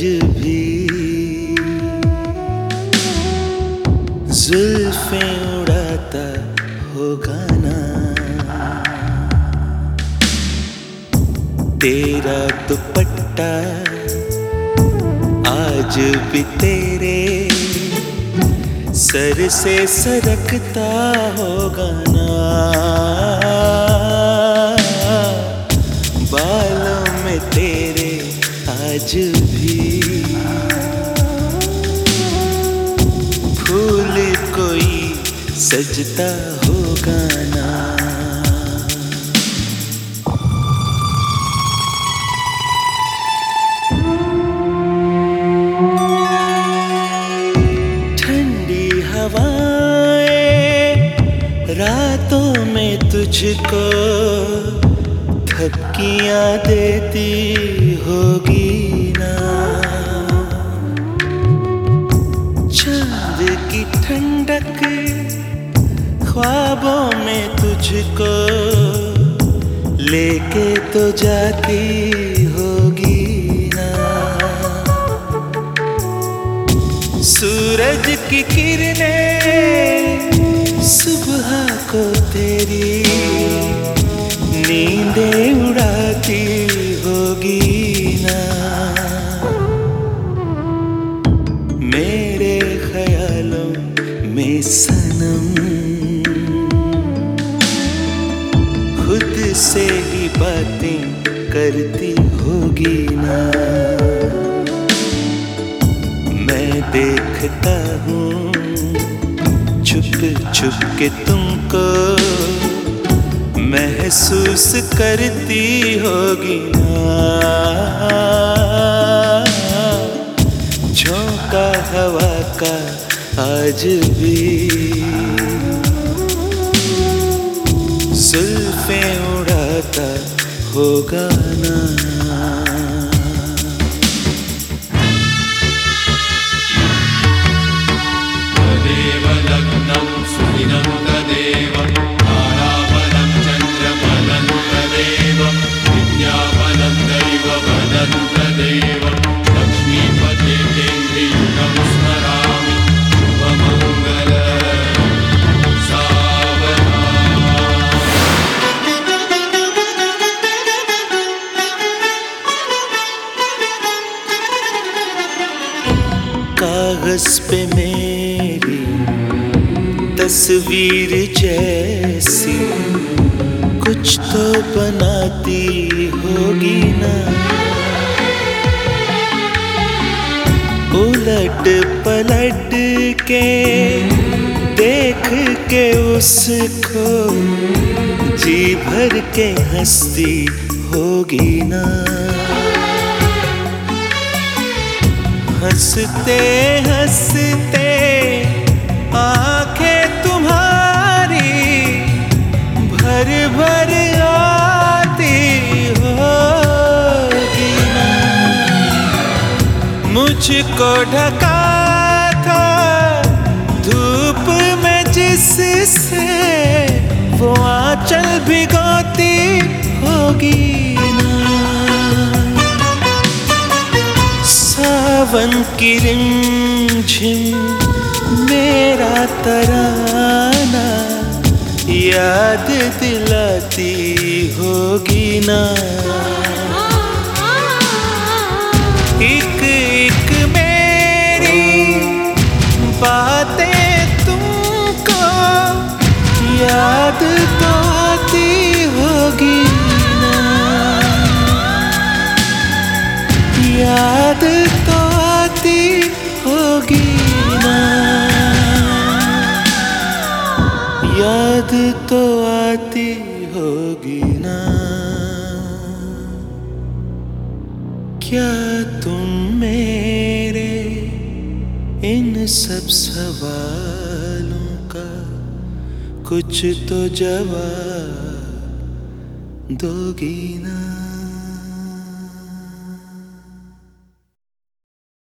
भी जुल्फें उड़ाता होगा ना तेरा दुपट्टा आज भी तेरे सर से सरकता होगा ना बालों में तेरे आज भी फूल कोई सजता होगा ना। ठंडी हवाएं रातों में तुझको थपकियां देती होगी ना चांद की ठंडक ख्वाबों में तुझको लेके तो जाती होगी ना सूरज की किरणें सुबह को तेरी नींदें उड़ाती होगी ना मेरे ख्यालों में सनम खुद से ही बातें करती होगी ना मैं देखता हूँ छुप छुप के तुमको महसूस करती होगी ना झोंका हवा का आज भी जुल्फें उड़ाता होगा ना। तदेव लग्नं सुदिनं तदेव ताराबलं चन्द्रबलं तदेव विज्ञापनं दैवबलं तदेव लक्ष्मीपते केन्द्रयुगं स्मरामि शुभमङ्गल कागज पे मेरी तस्वीर जैसी कुछ तो बनाती होगी ना उलट पलट के देख के उसको जी भर के हंसती होगी ना हंसते हंसते आंखें तुम्हारी भर भर आती होगी ना मुझको ढका था धूप में जिससे वो आंचल भिगोती होगी ना सावन की रिमझिम मेरा तराना याद दिलाती होगी ना एक एक मेरी बातें तुमको याद तो आती होगी ना याद तो आती होगी ना याद तो आती होगी ना क्या तुम मेरे इन सब सवालों का कुछ तो जवाब दोगी ना।